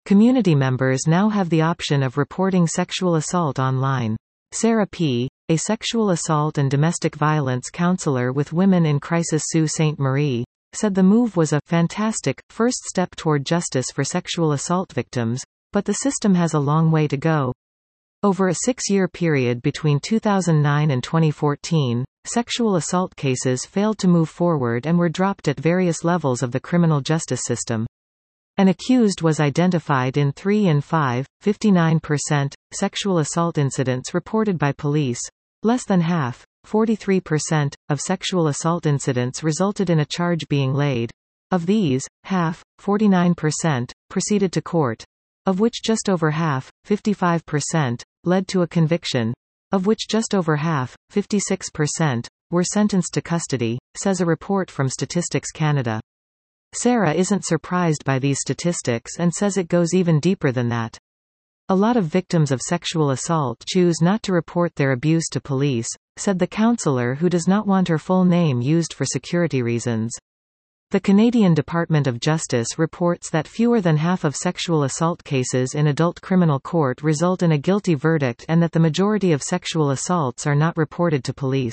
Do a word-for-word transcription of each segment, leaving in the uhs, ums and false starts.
Community members now have the option of reporting sexual assault online. Sarah P., a sexual assault and domestic violence counselor with Women in Crisis Sault Ste. Marie, said the move was a fantastic first step toward justice for sexual assault victims, but the system has a long way to go. Over a six-year period between two thousand nine and twenty fourteen, sexual assault cases failed to move forward and were dropped at various levels of the criminal justice system. An accused was identified in three in five, fifty-nine percent, sexual assault incidents reported by police. Less than half, forty-three percent, of sexual assault incidents resulted in a charge being laid. Of these, half, forty-nine percent, proceeded to court. Of which just over half, fifty-five percent, led to a conviction. Of which just over half, fifty-six percent, were sentenced to custody, says a report from Statistics Canada. Sarah isn't surprised by these statistics and says it goes even deeper than that. A lot of victims of sexual assault choose not to report their abuse to police, said the counselor, who does not want her full name used for security reasons. The Canadian Department of Justice reports that fewer than half of sexual assault cases in adult criminal court result in a guilty verdict and that the majority of sexual assaults are not reported to police.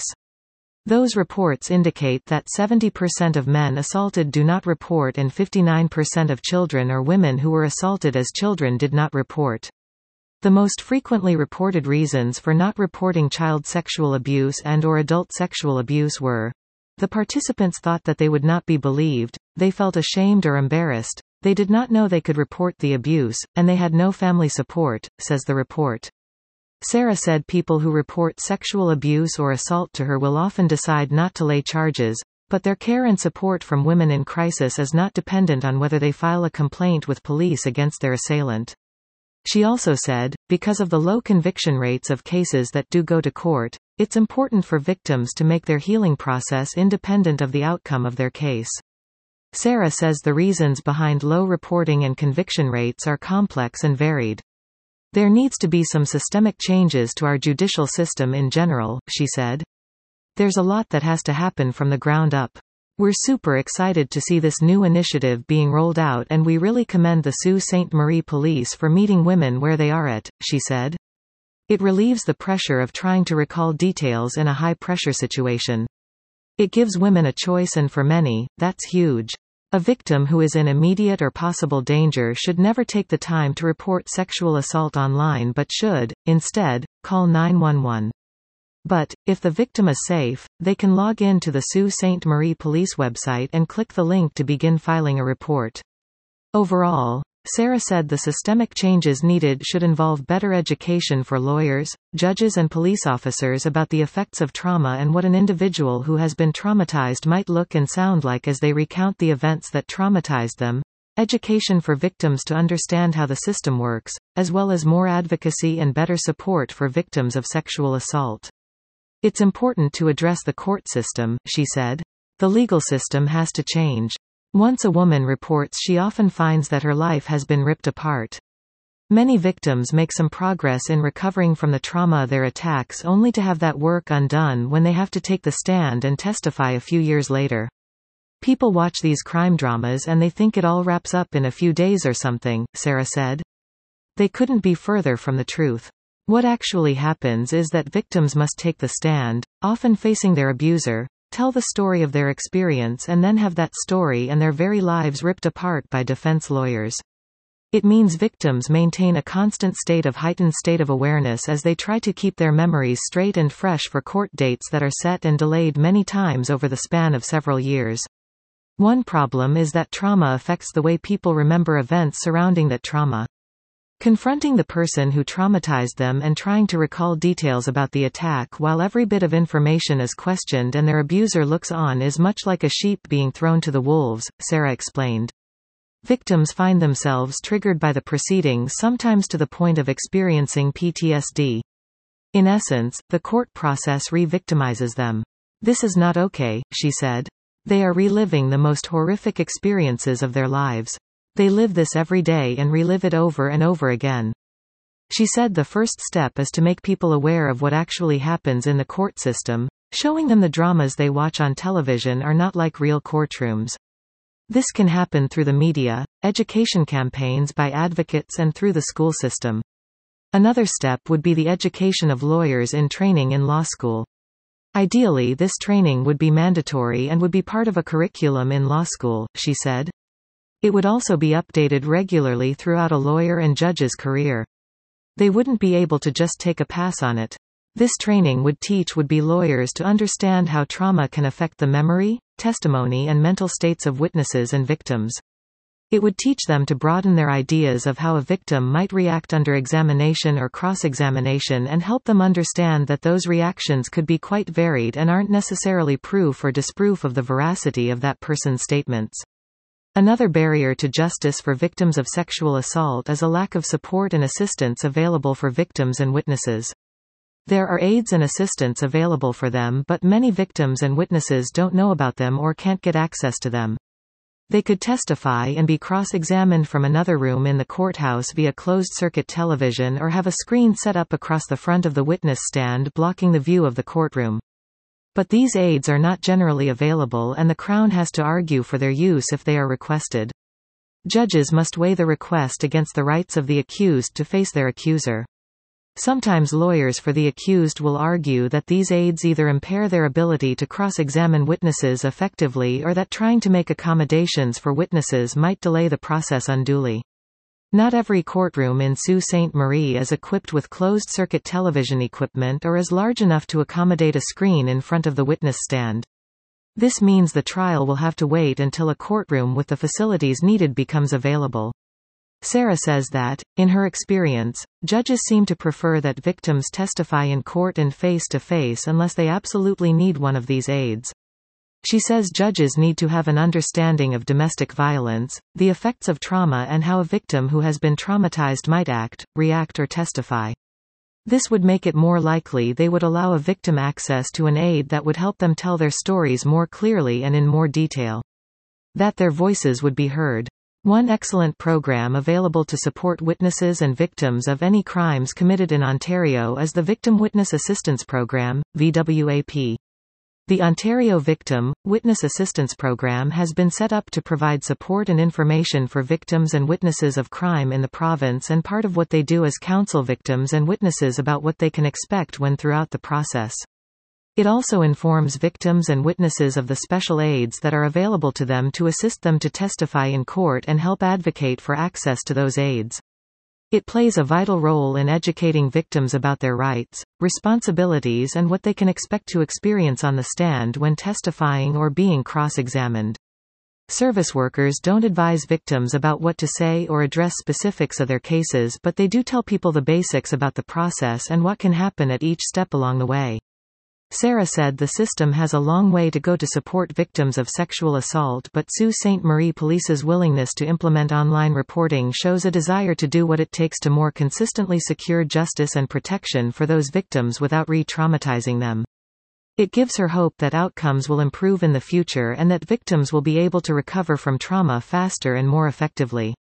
Those reports indicate that seventy percent of men assaulted do not report and fifty-nine percent of children or women who were assaulted as children did not report. The most frequently reported reasons for not reporting child sexual abuse and or adult sexual abuse were: the participants thought that they would not be believed, they felt ashamed or embarrassed, they did not know they could report the abuse, and they had no family support, says the report. Sarah said people who report sexual abuse or assault to her will often decide not to lay charges, but their care and support from Women in Crisis is not dependent on whether they file a complaint with police against their assailant. She also said, because of the low conviction rates of cases that do go to court, it's important for victims to make their healing process independent of the outcome of their case. Sarah says the reasons behind low reporting and conviction rates are complex and varied. There needs to be some systemic changes to our judicial system in general, she said. There's a lot that has to happen from the ground up. We're super excited to see this new initiative being rolled out and we really commend the Sault Ste. Marie Police for meeting women where they are at, she said. It relieves the pressure of trying to recall details in a high-pressure situation. It gives women a choice and for many, that's huge. A victim who is in immediate or possible danger should never take the time to report sexual assault online but should, instead, call nine one one. But, if the victim is safe, they can log in to the Sault Ste. Marie Police website and click the link to begin filing a report. Overall, Sarah said the systemic changes needed should involve better education for lawyers, judges and police officers about the effects of trauma and what an individual who has been traumatized might look and sound like as they recount the events that traumatized them, education for victims to understand how the system works, as well as more advocacy and better support for victims of sexual assault. It's important to address the court system, she said. The legal system has to change. Once a woman reports, she often finds that her life has been ripped apart. Many victims make some progress in recovering from the trauma of their attacks only to have that work undone when they have to take the stand and testify a few years later. People watch these crime dramas and they think it all wraps up in a few days or something, Sarah said. They couldn't be further from the truth. What actually happens is that victims must take the stand, often facing their abuser, tell the story of their experience and then have that story and their very lives ripped apart by defense lawyers. It means victims maintain a constant state of heightened state of awareness as they try to keep their memories straight and fresh for court dates that are set and delayed many times over the span of several years. One problem is that trauma affects the way people remember events surrounding that trauma. Confronting the person who traumatized them and trying to recall details about the attack while every bit of information is questioned and their abuser looks on is much like a sheep being thrown to the wolves, Sarah explained. Victims find themselves triggered by the proceedings, sometimes to the point of experiencing P T S D. In essence, the court process re-victimizes them. This is not okay, she said. They are reliving the most horrific experiences of their lives. They live this every day and relive it over and over again. She said the first step is to make people aware of what actually happens in the court system, showing them the dramas they watch on television are not like real courtrooms. This can happen through the media, education campaigns by advocates and through the school system. Another step would be the education of lawyers in training in law school. Ideally, this training would be mandatory and would be part of a curriculum in law school, she said. It would also be updated regularly throughout a lawyer and judge's career. They wouldn't be able to just take a pass on it. This training would teach would-be lawyers to understand how trauma can affect the memory, testimony and mental states of witnesses and victims. It would teach them to broaden their ideas of how a victim might react under examination or cross-examination and help them understand that those reactions could be quite varied and aren't necessarily proof or disproof of the veracity of that person's statements. Another barrier to justice for victims of sexual assault is a lack of support and assistance available for victims and witnesses. There are aids and assistance available for them, but many victims and witnesses don't know about them or can't get access to them. They could testify and be cross-examined from another room in the courthouse via closed-circuit television or have a screen set up across the front of the witness stand blocking the view of the courtroom. But these aids are not generally available and the Crown has to argue for their use if they are requested. Judges must weigh the request against the rights of the accused to face their accuser. Sometimes lawyers for the accused will argue that these aids either impair their ability to cross-examine witnesses effectively or that trying to make accommodations for witnesses might delay the process unduly. Not every courtroom in Sault Ste. Marie is equipped with closed-circuit television equipment or is large enough to accommodate a screen in front of the witness stand. This means the trial will have to wait until a courtroom with the facilities needed becomes available. Sarah says that, in her experience, judges seem to prefer that victims testify in court and face-to-face unless they absolutely need one of these aids. She says judges need to have an understanding of domestic violence, the effects of trauma and how a victim who has been traumatized might act, react or testify. This would make it more likely they would allow a victim access to an aid that would help them tell their stories more clearly and in more detail. That their voices would be heard. One excellent program available to support witnesses and victims of any crimes committed in Ontario is the Victim Witness Assistance Program, V W A P. The Ontario Victim, Witness Assistance Program has been set up to provide support and information for victims and witnesses of crime in the province, and part of what they do is counsel victims and witnesses about what they can expect when throughout the process. It also informs victims and witnesses of the special aids that are available to them to assist them to testify in court and help advocate for access to those aids. It plays a vital role in educating victims about their rights, responsibilities and what they can expect to experience on the stand when testifying or being cross-examined. Service workers don't advise victims about what to say or address specifics of their cases, but they do tell people the basics about the process and what can happen at each step along the way. Sarah said the system has a long way to go to support victims of sexual assault, but Sault Ste. Marie Police's willingness to implement online reporting shows a desire to do what it takes to more consistently secure justice and protection for those victims without re-traumatizing them. It gives her hope that outcomes will improve in the future and that victims will be able to recover from trauma faster and more effectively.